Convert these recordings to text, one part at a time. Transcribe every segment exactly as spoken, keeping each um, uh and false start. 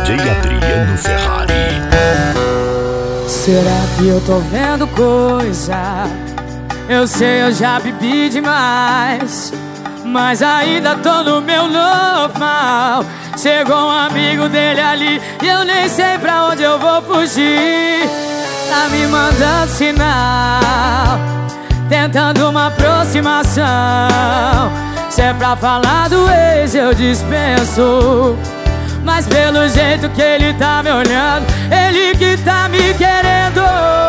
D J Adriano Ferrari. Será que eu tô vendo coisa? Eu sei, eu já bebi demais, mas ainda tô no meu normal. Chegou um amigo dele ali e eu nem sei pra onde eu vou fugir. Tá me mandando sinal, tentando uma aproximação. Se é pra falar do ex eu dispenso, mas pelo jeito que ele tá me olhando, ele que tá me querendo.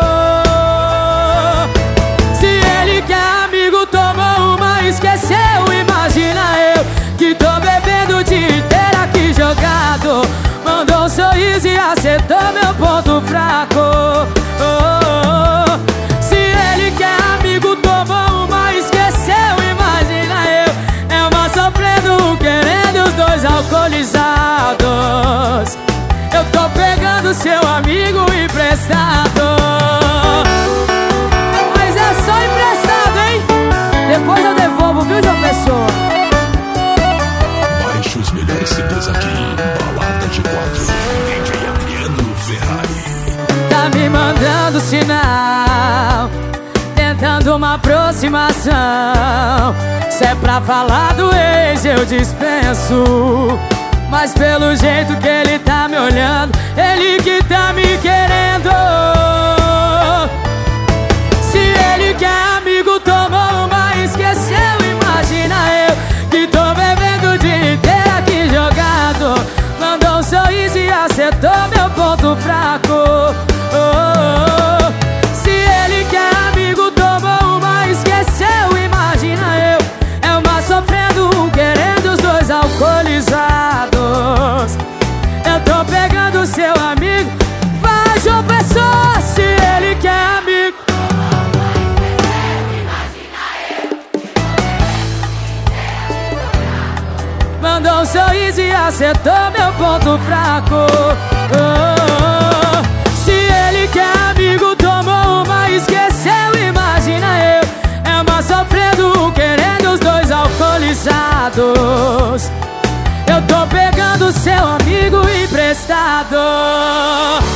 Se ele que é amigo tomou uma, esqueceu. Imagina eu que tô bebendo o dia inteiro aqui jogado. Mandou um sorriso e acertou meu ponto fraco. Oh, oh, oh. Se ele que é amigo tomou uma, esqueceu. Imagina eu, é uma sofrendo, um querendo, os dois alcoolizados. Eu tô pegando seu amigo emprestado. Mas é só emprestado, hein? Depois eu devolvo, viu, João Pessoa? Baixe os melhores C Ds aqui. Balada de quatro. D J Adriano Ferrari. Tá me mandando sinal, tentando uma aproximação. Se é pra falar do ex eu dispenso, mas pelo jeito que ele tá me olhando, ele que tá me querendo. Se ele que é amigo tomou uma, esqueceu. Imagina eu que tô bebendo o dia inteiro aqui jogado. Mandou um sorriso e acertou meu ponto fraco. Oh, oh, oh. Se ele que é amigo tomou uma, esqueceu. Imagina eu, é uma sofrendo, um querendo, os dois alcoolizados. Eu tô pegando seu amigo, vai, João Pessoa. Se ele que é amigo mandou um sorriso e acertou meu ponto fraco. Oh, oh, oh. Se ele que é amigo tomou uma, esqueceu. Imagina eu, é uma sofrendo, um querendo, os dois alcoolizados. Eu tô pegando seu amigo emprestado.